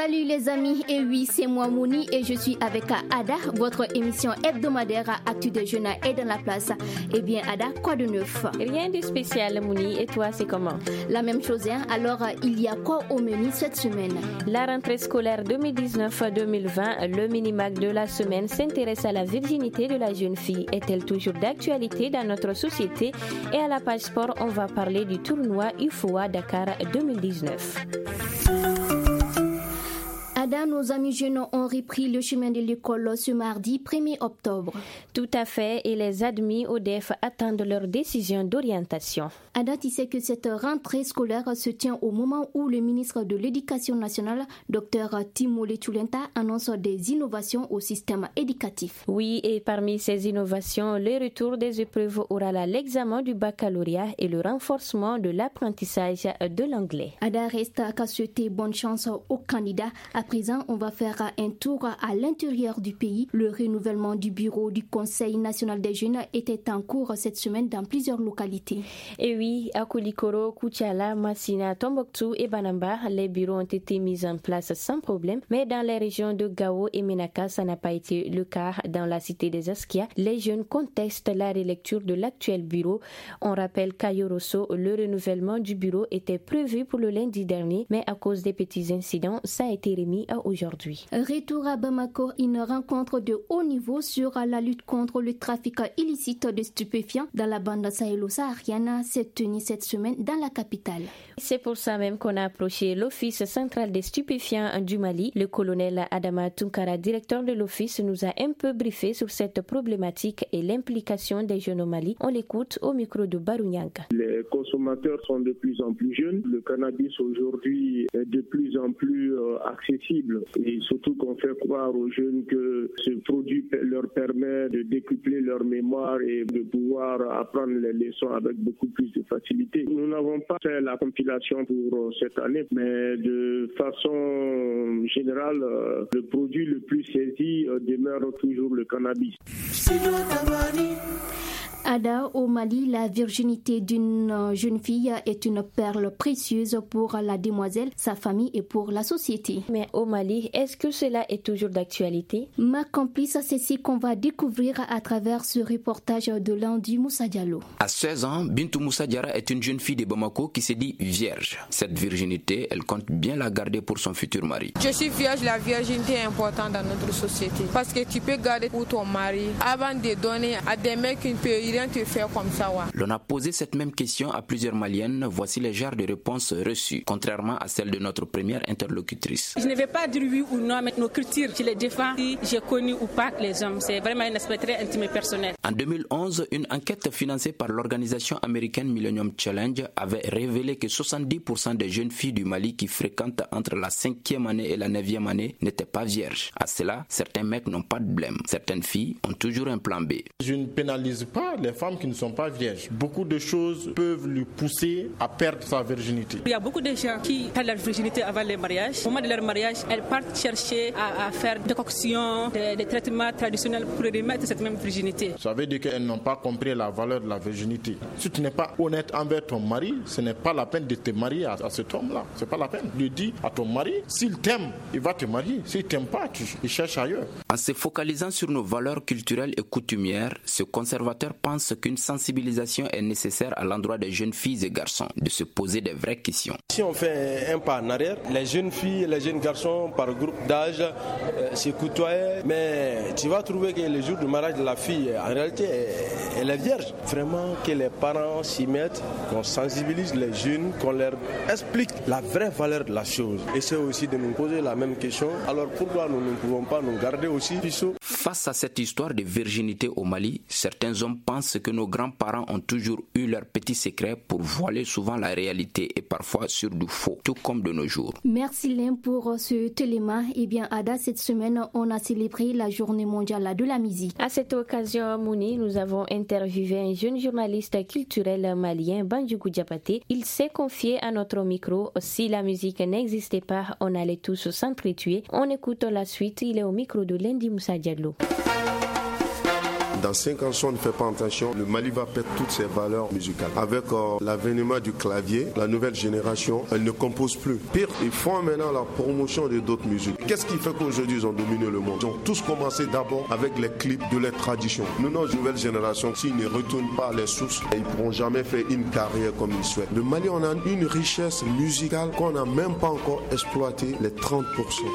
Salut les amis, et oui, c'est moi Mouni et je suis avec Ada, votre émission hebdomadaire Actu des jeunes est dans la place. Eh bien Ada, quoi de neuf? Rien de spécial Mouni, et toi c'est comment? La même chose, hein. Alors il y a quoi au menu cette semaine? La rentrée scolaire 2019-2020, le mini-mac de la semaine s'intéresse à la virginité de la jeune fille. Est-elle toujours d'actualité dans notre société? Et à la page sport, on va parler du tournoi UFOA Dakar 2019. Ada, nos amis jeunes ont repris le chemin de l'école ce mardi 1er octobre. Tout à fait, et les admis au DEF attendent leur décision d'orientation. Ada, tu sais que cette rentrée scolaire se tient au moment où le ministre de l'Éducation nationale, Dr Timolé Chulenta, annonce des innovations au système éducatif. Oui, et parmi ces innovations, le retour des épreuves orales à l'examen du baccalauréat et le renforcement de l'apprentissage de l'anglais. Ada, reste qu'à souhaiter bonne chance aux candidats. À présent, on va faire un tour à l'intérieur du pays. Le renouvellement du bureau du Conseil national des jeunes était en cours cette semaine dans plusieurs localités. Et oui, à Koulikoro, Koutiala, Massina, Tombouctou et Banamba, les bureaux ont été mis en place sans problème. Mais dans les régions de Gao et Menaka, ça n'a pas été le cas. Dans la cité des Askia, les jeunes contestent la relecture de l'actuel bureau. On rappelle qu'à Yorosso, le renouvellement du bureau était prévu pour le lundi dernier, mais à cause des petits incidents, ça a été remis à aujourd'hui. Retour à Bamako, une rencontre de haut niveau sur la lutte contre le trafic illicite de stupéfiants dans la bande sahélo-saharienne s'est tenue cette semaine dans la capitale. C'est pour ça même qu'on a approché l'Office central des stupéfiants du Mali. Le colonel Adama Tunkara, directeur de l'Office, nous a un peu briefé sur cette problématique et l'implication des jeunes au Mali. On l'écoute au micro de Barounyanga. Les consommateurs sont de plus en plus jeunes. Le cannabis aujourd'hui est de plus en plus accessible et surtout qu'on fait croire aux jeunes que ce produit leur permet de décupler leur mémoire et de pouvoir apprendre les leçons avec beaucoup plus de facilité. Nous n'avons pas fait la compilation pour cette année, mais de façon générale, le produit le plus saisi demeure toujours le cannabis. Ada, au Mali, la virginité d'une jeune fille est une perle précieuse pour la demoiselle, sa famille et pour la société. Mais au Mali, est-ce que cela est toujours d'actualité? Ma complice, c'est ce qu'on va découvrir à travers ce reportage de Lundi Moussa Diallo. À 16 ans, Bintou Moussa Diarra est une jeune fille de Bamako qui se dit vierge. Cette virginité, elle compte bien la garder pour son futur mari. Je suis vierge, la virginité est importante dans notre société parce que tu peux garder pour ton mari avant de donner à des mecs qui ne peuvent rien te faire comme ça. Ouais. L'on a posé cette même question à plusieurs Maliennes. Voici les genres de réponses reçues, contrairement à celle de notre première interlocutrice. Je ne vais pas dire oui ou non, mais nos cultures, je les défends. Si j'ai connu ou pas les hommes, c'est vraiment un aspect très intime et personnel. En 2011, une enquête financée par l'organisation américaine Millennium Challenge avait révélé que 70% des jeunes filles du Mali qui fréquentent entre la 5e année et la 9e année n'étaient pas vierges. À cela, certains mecs n'ont pas de blême. Certaines filles ont toujours un plan B. Je ne pénalise pas les femmes qui ne sont pas vierges. Beaucoup de choses peuvent lui pousser à perdre sa virginité. Il y a beaucoup de gens qui perdent leur virginité avant le mariage. Au moment de leur mariage, elles partent chercher à faire des coctions, des traitements traditionnels pour remettre cette même virginité. Ça veut dire qu'elles n'ont pas compris la valeur de la virginité. Si tu n'es pas honnête envers ton mari, ce n'est pas la peine de te marier à cet homme-là. C'est pas la peine. Lui dis à ton mari, s'il t'aime, il va te marier. S'il t'aime pas, il cherche ailleurs. En se focalisant sur nos valeurs culturelles et coutumières, ce conservateur pense qu'une sensibilisation est nécessaire à l'endroit des jeunes filles et garçons, de se poser des vraies questions. Si on fait un pas en arrière, les jeunes filles et les jeunes garçons par groupe d'âge se côtoient, mais tu vas trouver que le jour du mariage de la fille, en réalité, elle est vierge. Vraiment que les parents s'y mettent, qu'on sensibilise les jeunes, qu'on leur explique la vraie valeur de la chose. Et c'est aussi de nous poser la même question. Alors pourquoi nous ne pouvons pas nous garder aussi puceaux? Face à cette histoire de virginité au Mali, certains hommes pensent que nos grands-parents ont toujours eu leurs petits secrets pour voiler souvent la réalité et parfois sur du faux, tout comme de nos jours. Merci Lem pour ce téléma. Eh bien Ada, cette semaine, on a célébré la journée mondiale de la musique. À cette occasion, Mouni, nous avons interviewé un jeune journaliste culturel malien, Bandjougou Diapaté. Il s'est confié à notre micro. Si la musique n'existait pas, on allait tous s'entretuer. On écoute la suite. Il est au micro de Lundi Moussa Diallo. Dans 5 ans, si on ne fait pas attention, le Mali va perdre toutes ses valeurs musicales. Avec l'avènement du clavier, la nouvelle génération, elle ne compose plus. Pire, ils font maintenant la promotion de d'autres musiques. Qu'est-ce qui fait qu'aujourd'hui ils ont dominé le monde? Ils ont tous commencé d'abord avec les clips de leur tradition. Nous, notre nouvelle génération, s'ils ne retournent pas à les sources, ils ne pourront jamais faire une carrière comme ils souhaitent. Le Mali, on a une richesse musicale qu'on n'a même pas encore exploité, les 30%.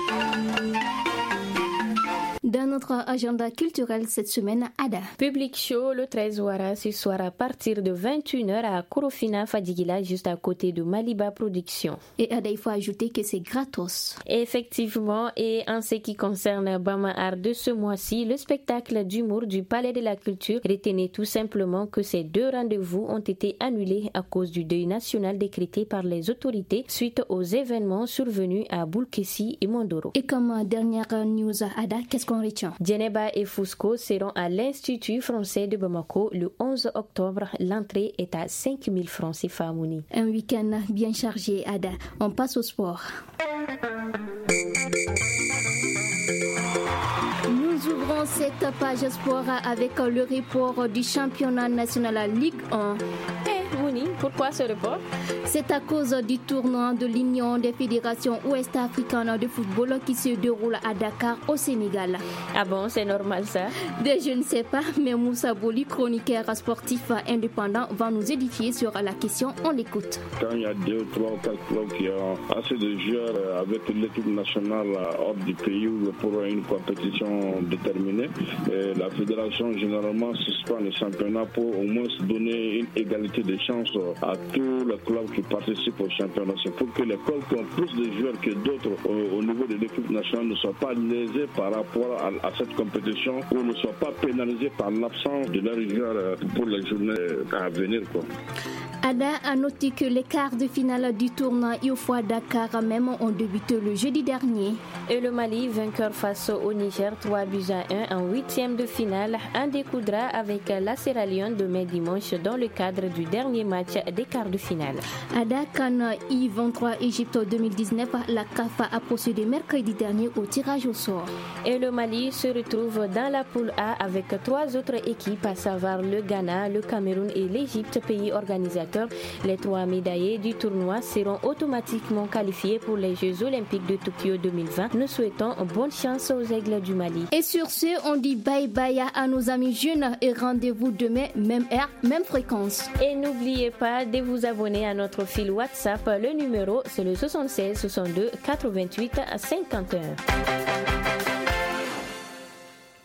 Dans notre agenda culturel cette semaine, Ada. Public show le 13 Ouara ce soir à partir de 21h à Korofina Fadigila, juste à côté de Maliba Productions. Et Ada, il faut ajouter que c'est gratos. Effectivement, et en ce qui concerne Bama Art de ce mois-ci, le spectacle d'humour du Palais de la Culture, retenez tout simplement que ces 2 rendez-vous ont été annulés à cause du deuil national décrété par les autorités suite aux événements survenus à Boulkessi et Mondoro. Et comme dernière news, Ada, qu'est-ce qu'on retient? Djeneba et Fusco seront à l'Institut français de Bamako le 11 octobre. L'entrée est à 5 000 francs CFA Mouni. Un week-end bien chargé, Ada. On passe au sport. Nous ouvrons cette page sport avec le report du championnat national Ligue 1. Mouni, pourquoi ce report? C'est à cause du tournoi de l'Union des fédérations ouest-africaines de football qui se déroule à Dakar au Sénégal. Ah bon, c'est normal ça? Je ne sais pas, mais Moussa Boli, chroniqueur sportif indépendant, va nous édifier sur la question. On l'écoute. Quand il y a 2, 3 ou 4 clubs qui ont assez de joueurs avec l'équipe nationale hors du pays pour une compétition déterminée, la fédération généralement suspend le championnat pour au moins se donner une égalité de chance à tous les clubs qui participent au championnat. C'est pour que les clubs qui ont plus de joueurs que d'autres au niveau de l'équipe nationale ne soient pas lésés par rapport à cette compétition ou ne soient pas pénalisés par l'absence de leurs joueurs pour les journées à venir. Ada a noté que les quarts de finale du tournoi IOFOA Dakar même ont débuté le jeudi dernier. Et le Mali, vainqueur face au Niger 3-1 en 8e de finale, en découdra avec la Sierra Leone demain dimanche dans le cadre du dernier match des quarts de finale. Ada, CAN I23 Égypte 2019, la CAF a procédé mercredi dernier au tirage au sort. Et le Mali se retrouve dans la poule A avec 3 autres équipes, à savoir le Ghana, le Cameroun et l'Égypte, pays organisateur. Les 3 médaillés du tournoi seront automatiquement qualifiés pour les Jeux Olympiques de Tokyo 2020. Nous souhaitons bonne chance aux Aigles du Mali. Et sur ce, on dit bye bye à nos amis jeunes et rendez-vous demain, même heure, même fréquence. Et n'oubliez pas de vous abonner à notre fil WhatsApp. Le numéro, c'est le 76 62 88 51.